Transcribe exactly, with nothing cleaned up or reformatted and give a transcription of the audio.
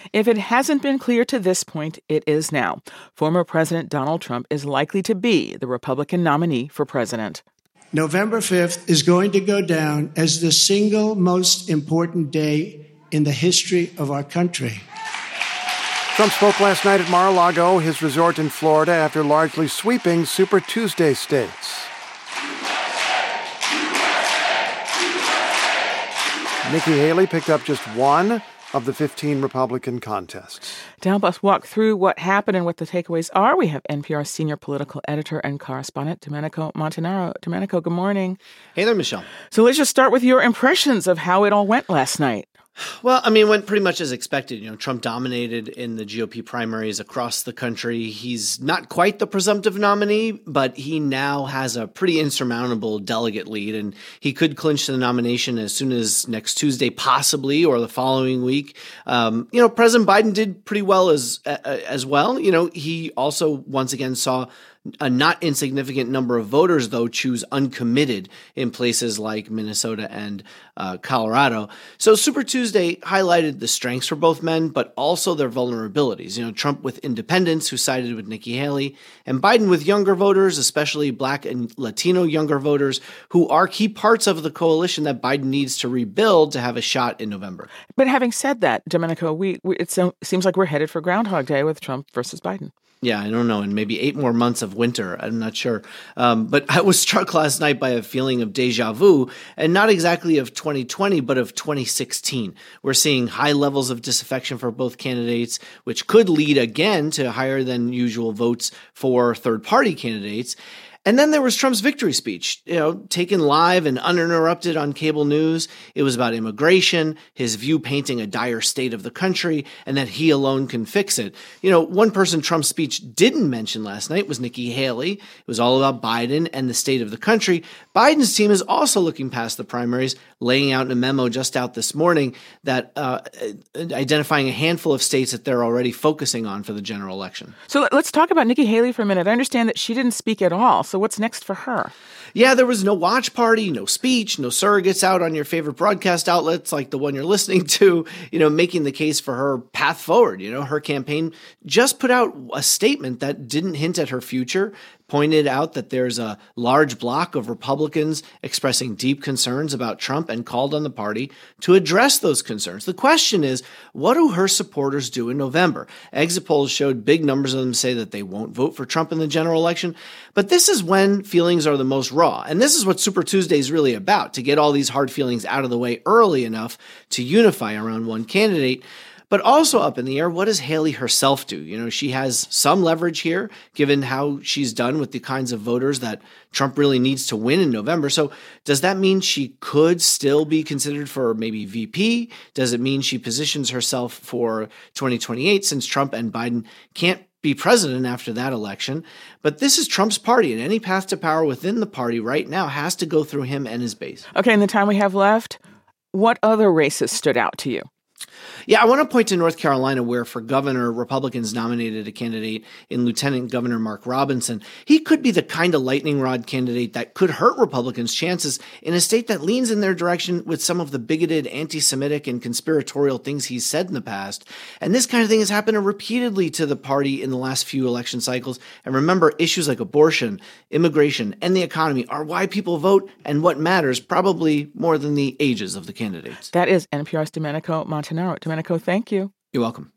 If it hasn't been clear to this point, it is now. Former President Donald Trump is likely to be the Republican nominee for president. November fifth is going to go down as the single most important day in the history of our country. Trump spoke last night at Mar-a-Lago, his resort in Florida, after largely sweeping Super Tuesday states. Nikki Haley picked up just one of the fifteen Republican contests. To help us walk through what happened and what the takeaways are, we have N P R senior political editor and correspondent Domenico Montanaro. Domenico, good morning. Hey there, Michelle. So let's just start with your impressions of how it all went last night. Well, I mean, it went pretty much as expected. You know, Trump dominated in the G O P primaries across the country. He's not quite the presumptive nominee, but he now has a pretty insurmountable delegate lead, and he could clinch the nomination as soon as next Tuesday, possibly, or the following week. Um, you know, President Biden did pretty well as uh, as well. You know, he also once again saw a not insignificant number of voters, though, choose uncommitted in places like Minnesota and uh, Colorado. So Super Tuesday highlighted the strengths for both men, but also their vulnerabilities. You know, Trump with independents who sided with Nikki Haley, and Biden with younger voters, especially Black and Latino younger voters, who are key parts of the coalition that Biden needs to rebuild to have a shot in November. But having said that, Domenico, we, we it so, seems like we're headed for Groundhog Day with Trump versus Biden. Yeah, I don't know. And maybe eight more months of winter. I'm not sure. Um, but I was struck last night by a feeling of deja vu, and not exactly of twenty twenty, but of twenty sixteen. We're seeing high levels of disaffection for both candidates, which could lead again to higher than usual votes for third-party candidates. And then there was Trump's victory speech, you know, taken live and uninterrupted on cable news. It was about immigration, his view painting a dire state of the country, and that he alone can fix it. You know, one person Trump's speech didn't mention last night was Nikki Haley. It was all about Biden and the state of the country. Biden's team is also looking past the primaries, laying out in a memo just out this morning that uh, identifying a handful of states that they're already focusing on for the general election. So let's talk about Nikki Haley for a minute. I understand that she didn't speak at all. So what's next for her? Yeah, there was no watch party, no speech, no surrogates out on your favorite broadcast outlets like the one you're listening to, you know, making the case for her path forward. You know, her campaign just put out a statement that didn't hint at her future, pointed out that there's a large block of Republicans expressing deep concerns about Trump and called on the party to address those concerns. The question is, what do her supporters do in November? Exit polls showed big numbers of them say that they won't vote for Trump in the general election. But this is when feelings are the most raw. And this is what Super Tuesday is really about, to get all these hard feelings out of the way early enough to unify around one candidate. But also up in the air, what does Haley herself do? You know, she has some leverage here, given how she's done with the kinds of voters that Trump really needs to win in November. So does that mean she could still be considered for maybe V P? Does it mean she positions herself for twenty twenty-eight, since Trump and Biden can't be president after that election? But this is Trump's party, and any path to power within the party right now has to go through him and his base. Okay, in the time we have left, what other races stood out to you? Yeah, I want to point to North Carolina, where for governor, Republicans nominated a candidate in Lieutenant Governor Mark Robinson. He could be the kind of lightning rod candidate that could hurt Republicans' chances in a state that leans in their direction with some of the bigoted, anti-Semitic, and conspiratorial things he's said in the past. And this kind of thing has happened repeatedly to the party in the last few election cycles. And remember, issues like abortion, immigration, and the economy are why people vote and what matters, probably more than the ages of the candidates. That is N P R's Domenico Montanaro. Domenico, thank you. You're welcome.